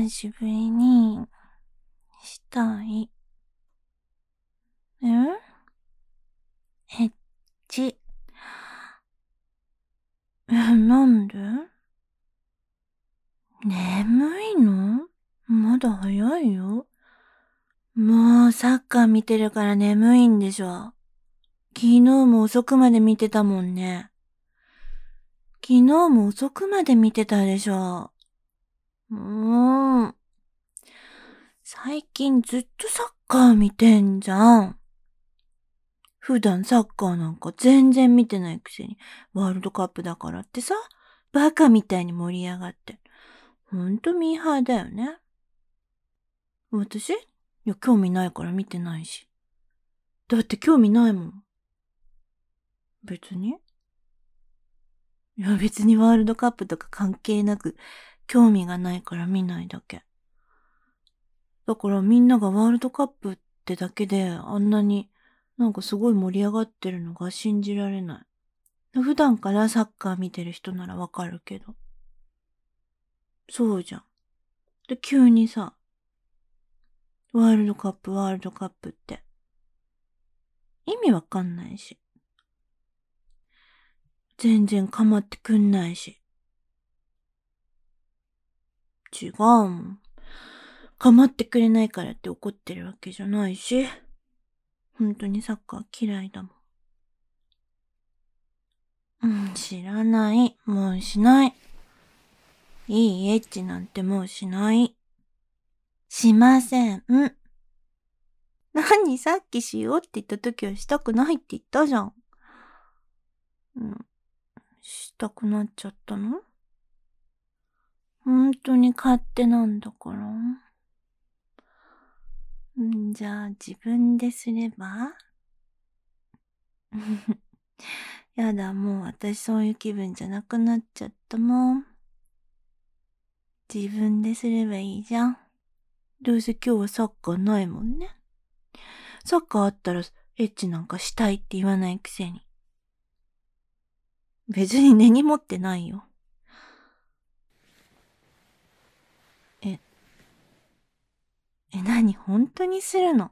久しぶりにしたい。エッチ。なんで？眠いの？まだ早いよ。もうサッカー見てるから眠いんでしょ。昨日も遅くまで見てたもんね。昨日も遅くまで見てたでしょ。最近ずっとサッカー見てんじゃん。普段サッカーなんか全然見てないくせに、ワールドカップだからってさ、バカみたいに盛り上がって。ほんとミーハーだよね。私？いや、興味ないから見てないし。だって興味ないもん。別に？いや、別にワールドカップとか関係なく、興味がないから見ないだけ。だからみんながワールドカップってだけであんなになんかすごい盛り上がってるのが信じられない。普段からサッカー見てる人ならわかるけど。そうじゃん。で、急にさ、ワールドカップって。意味わかんないし。全然構ってくんないし。違うもん。構ってくれないからって怒ってるわけじゃないし。本当にサッカー嫌いだもん。知らない。もうしない。いいエッチなんてもうしない。しません。何さっきしようって言った時はしたくないって言ったじゃん。したくなっちゃったの？本当に勝手なんだから。じゃあ自分ですれば？やだ、もう私そういう気分じゃなくなっちゃったもん。自分ですればいいじゃん。どうせ今日はサッカーないもんね。サッカーあったらエッチなんかしたいって言わないくせに。別に根に持ってないよ。何本当にするの？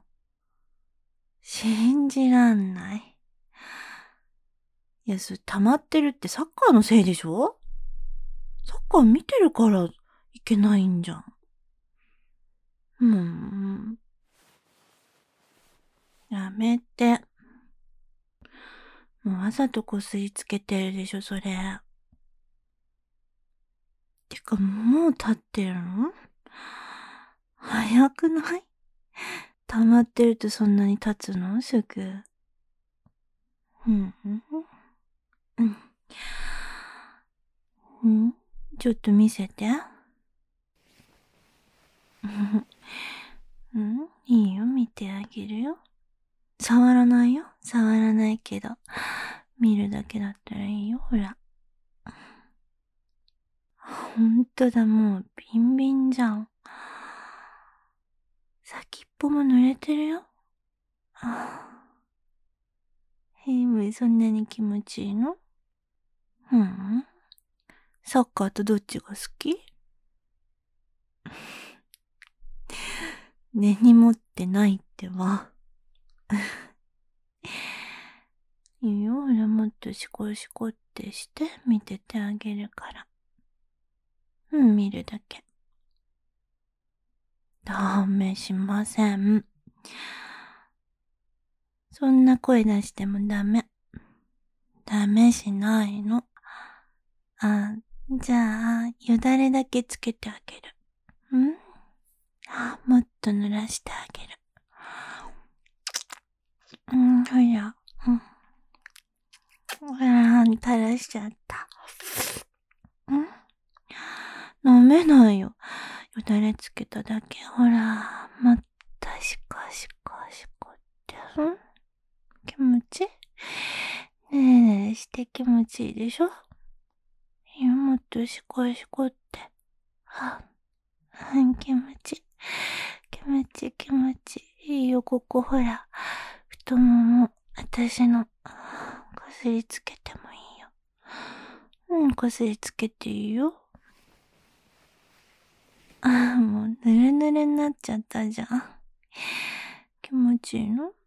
信じらんない。いや、それ溜まってるってサッカーのせいでしょ？サッカー見てるからいけないんじゃん。やめて。もうわざとこすりつけてるでしょ、それ。てか、もう立ってるの？早くない？溜まってるとそんなに立つの？すぐ。ちょっと見せて。いいよ、見てあげるよ。触らないよ。触らないけど。見るだけだったらいいよ、ほら。ほんとだ、もうビンビンじゃん。先っぽも濡れてるよ。そんなに気持ちいいの？サッカーとどっちが好き？根に持ってないってば。いいよ、ほら、もっとシコシコってして見ててあげるから。見るだけ。ダメしません。そんな声出してもダメ。ダメしないの。じゃあ、よだれだけつけてあげる。もっと濡らしてあげる。ほら。垂らしちゃった。飲めないよ。よだれつけただけ。ほら、またシコシコシコって。気持ちいい？ねえねえして気持ちいいでしょ？もっとシコシコって。気持ちいい。気持ちいい気持ちいいよ、ここほら。太もも、私の、こすりつけてもいいよ。こすりつけていいよ。 もうぬるぬるになっちゃったじゃん。気持ちいいの？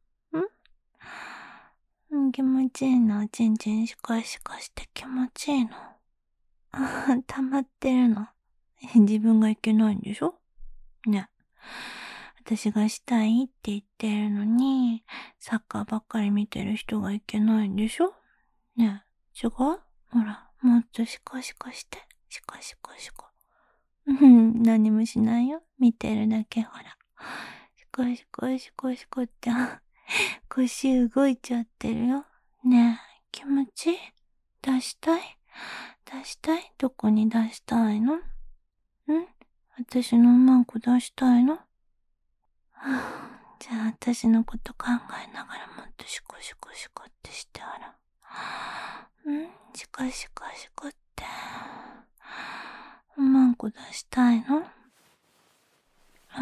気持ちいいの？ちんちんシコシコして気持ちいいの？溜まってるの？自分がいけないんでしょ？ね。私がしたいって言ってるのに、サッカーばっかり見てる人がいけないんでしょ？ね。違う？ほら、もっとシコシコして。シコシコシコ。何もしないよ。見てるだけ、ほら。シコシコシコシコって、腰動いちゃってるよ。ねえ、気持ちいい？出したい？出したい？どこに出したいの？私のマンコ出したいの？じゃあ私のこと考えながらもっとシコシコシコってしてあら。シコシコシコって。マンコ出したいの？あ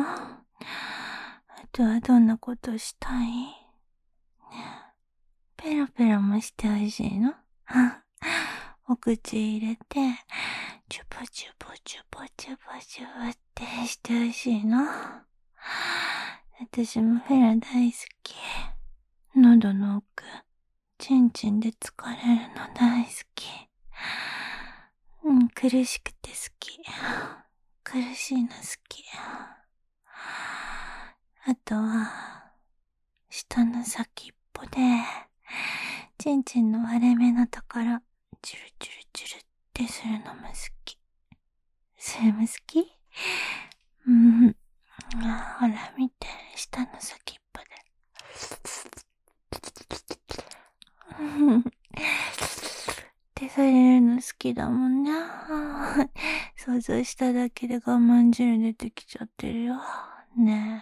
とはどんなことしたい？ねえ、ペロペロもしてほしいの？お口入れて、チュポチュポチュポチュポチュポってしてほしいの？私もフェラ大好き。喉の奥、チンチンで疲れるの大好き。苦しくて好き。苦しいの好き。あとは、舌の先っぽで、チンチンの割れ目のところ、チュルチュルチュルってするのも好き。それも好き？ほら見て、舌の先っぽで。ってされるの好きだもんね。想像しただけで我慢汁出てきちゃってるよ。ね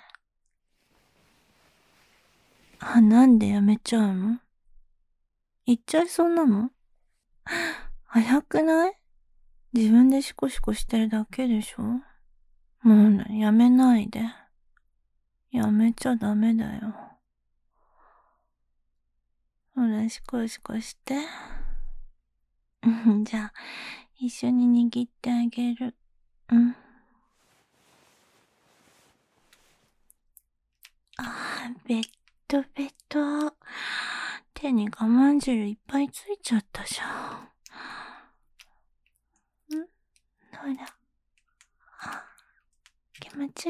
え。なんでやめちゃうの？言っちゃいそうなの？早くない？自分でシコシコしてるだけでしょ？もうね、やめないで。やめちゃダメだよ。ほら、シコシコして。じゃあ、一緒に握ってあげる。ベッドベッド。手に我慢汁いっぱいついちゃったじゃん。ほら。気持ちいい？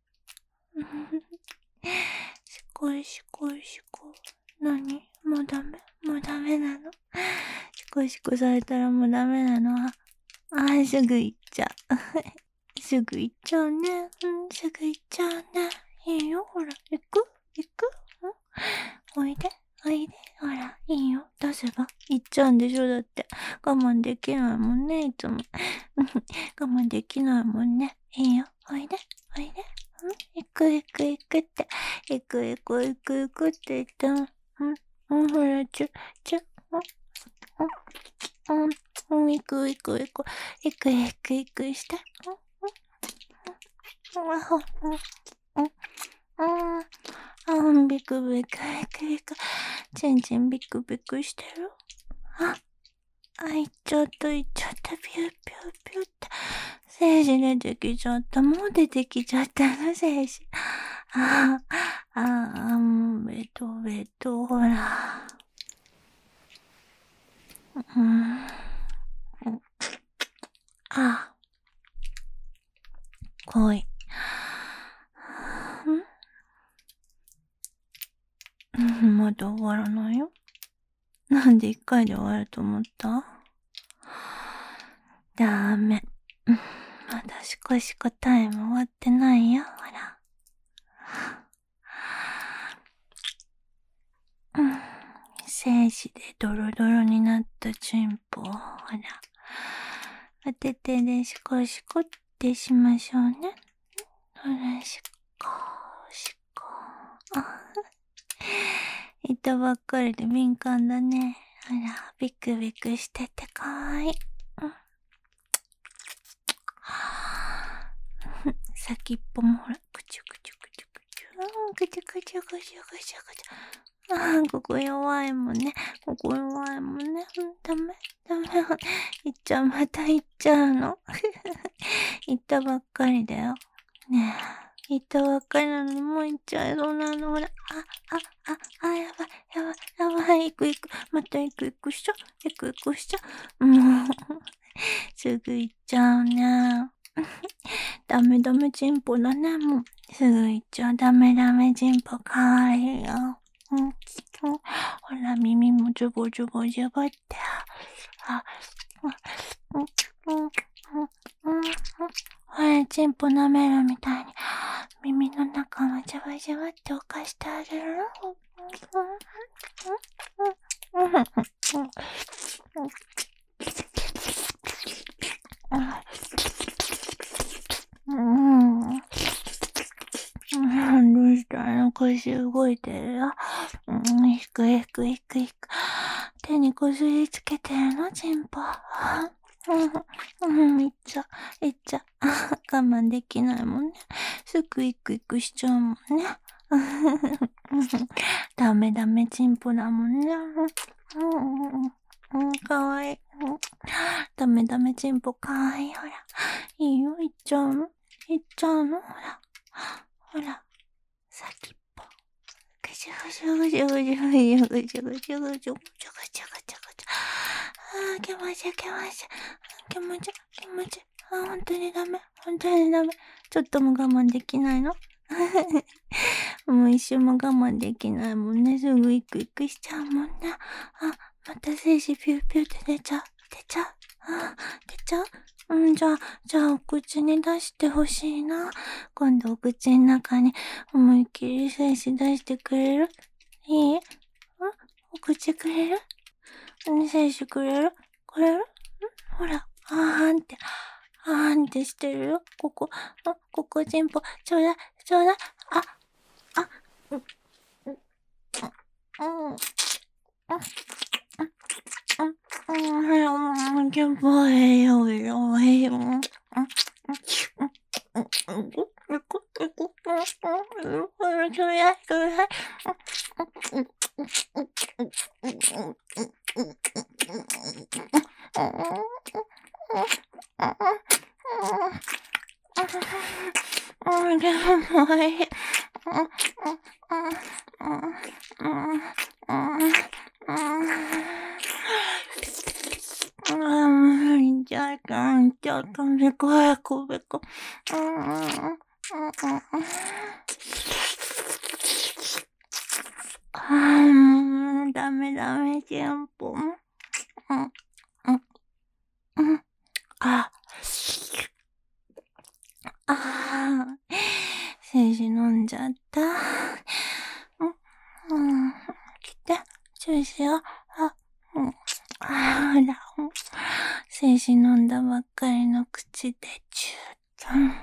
しこいしこいしこ。なに？もうダメなの？しこしこされたらもうダメなの？すぐ行っちゃう。すぐ行っちゃうね。すぐ行っちゃうね。いいよ、ほら、行く？おいで。ほら、いいよ。出せば行っちゃうんでしょ？だって。我慢できないもんね、いつも。我慢できないもんね。いいよ。おいで。行くって。行くって言ったの。ほら、行くして。ビクビク。チンチンビクビクしてる？行っちゃった、ピューピューピューって。精子出てきちゃった。もう出てきちゃったの、精子。もうベト、ほら。来い。まだ終わらないよ。なんで一回で終わると思った？ダメ。まだシコシコタイム終わってないよ、ほら。精子でドロドロになったチンポを、ほら。当ててでシコシコってしましょうね。ほら、シコシコ。糸ばっかりで敏感だね。ほら、ビクビクしててかわいい。先っぽもほら、くちゅくちゅ。くちゅくちゅ。 ここ弱いもんね。ここ弱いもんね。ダメ。また行っちゃうの。行ったばっかりだよ。ねえ。行ったばっかりなのにもう行っちゃいそうなの。ほら。やばい。行く。また行くしちゃ。もう、すぐ行っちゃうね。ダメチンポだね、もう。すぐ行っちゃう。ダメチンポかわいいよ。ほら、耳もジョボって。ほら、チンポ舐めるみたいに、耳の中もジャバって浮かしてあげるよ。どうしたの？腰動いてるよ。引く。手にこすりつけてるの、チンポ。いっちゃ。我慢できないもんね。すぐいくしちゃうもんね。ダメチンポだもんね。かわいい。ダメチンポかわいい。ほら。いいよ、いっちゃうの。ほら。先っぽ。ぐしゅ。気持ち。本当にダメ。ちょっとも我慢できないの？もう一瞬も我慢できないもんね。すぐいくしちゃうもんね。また精子ピューって出ちゃう。じゃあお口に出してほしいな。今度お口の中に思いっきり精子出してくれる？いい？お口くれる？精子くれる？ほら、あーんってしてるよ。ここチンポ、ちょうだい。チンポへよ。ちょうだい。ちょっとべこ。ダメ、チンポ。精子飲んじゃった。来て、チューしよう。ほら、精子飲んだばっかりの口でチュー。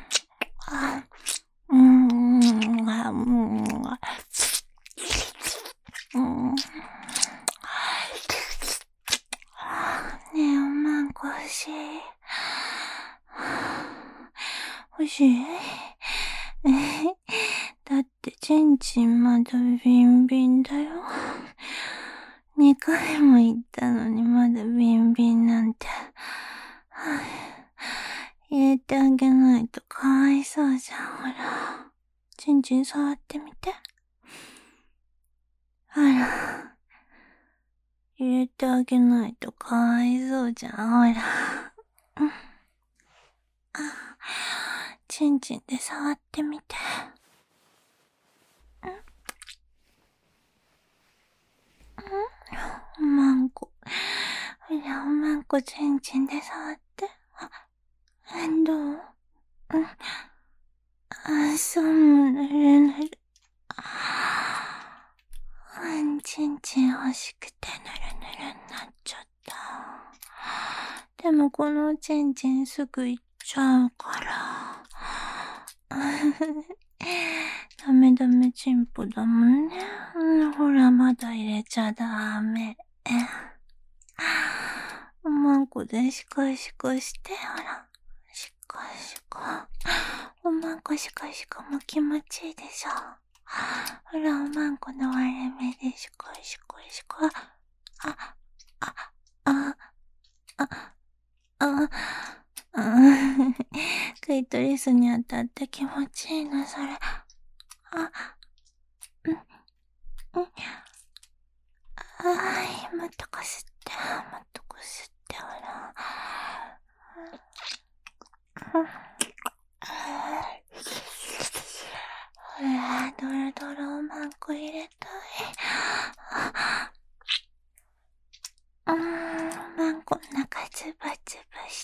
ねえ、おまんこ欲しい？だってちんちんまだビンビンだよ。2回も言ったのにまだビンビンなんて。入れてあげないとかわいそうじゃん。ほら。ちんちん触ってみて。ほら。入れてあげないとかわいそうじゃん。ほら。ちんちんで触ってみて。おまんこ。ほら、おまんこちんちんで触って。どう？そうもなる。ちんちん欲しくてぬるになっちゃった。でもこのちんちんすぐ行っちゃうから。ダメチンポだもんね。ほら、まだ入れちゃダメ。おまんこでシコして、ほら。シコ。おまんこシコも気持ちいいでしょ。 ほら、おまんこの割れ目でシコシコシコ。あ、あ、あ、あ、あ、クリトリスに当たって気持ちいいな、それ。うん、うん。もっとこすって、もっとこすって、ほら。ほら、ドロドロおまんこ入れたい。おまんこの中ズバズバして。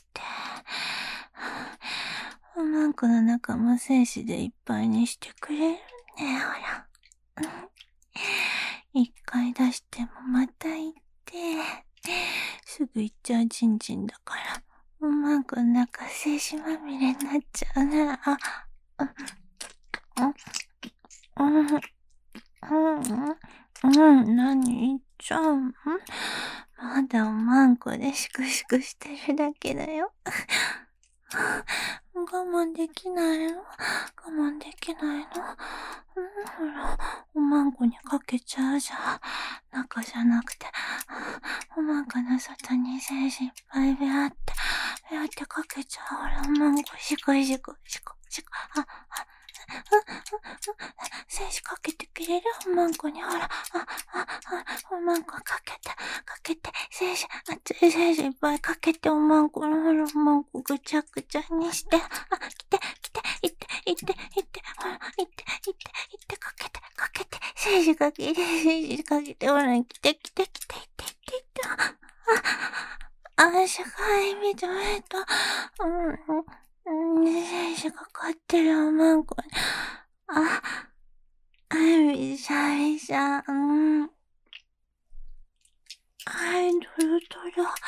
おまんこの中も精子でいっぱいにしてくれるね、ほら。一回出してもまた行って、すぐ行っちゃうちんちんだから、おまんこの中精子まみれになっちゃうね。何言っちゃうの？まだおまんこでシクシクしてるだけだよ。我慢できないの？我慢できないの？ほら、おまんこにかけちゃうじゃん。中じゃなくて、おまんこの外に精子いっぱいビャってかけちゃう。ほら、おまんこシコシコシコシコ。精子かけてくれる？おまんこに、ほら、おまんこかけて、精子、熱い精子いっぱいかけて、おまんこの、ほら、おまんこぐちゃぐちゃにして、行って、ほら、行って、かけて、精子かけて、ほら、来て、行って。すごい、認めた。精子かかってるおまんこに。びしゃびしゃ。ドロドロ。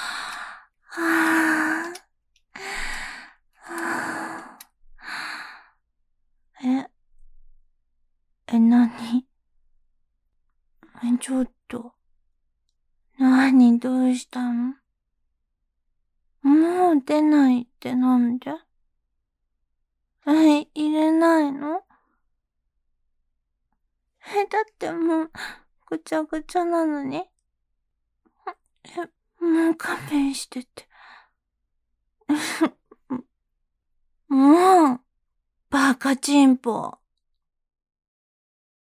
なに？ちょっと。どうしたの？もう出ないってなんで？入れないの？だってもう、ぐちゃぐちゃなのに。もう勘弁してて。もう、バカチンポ。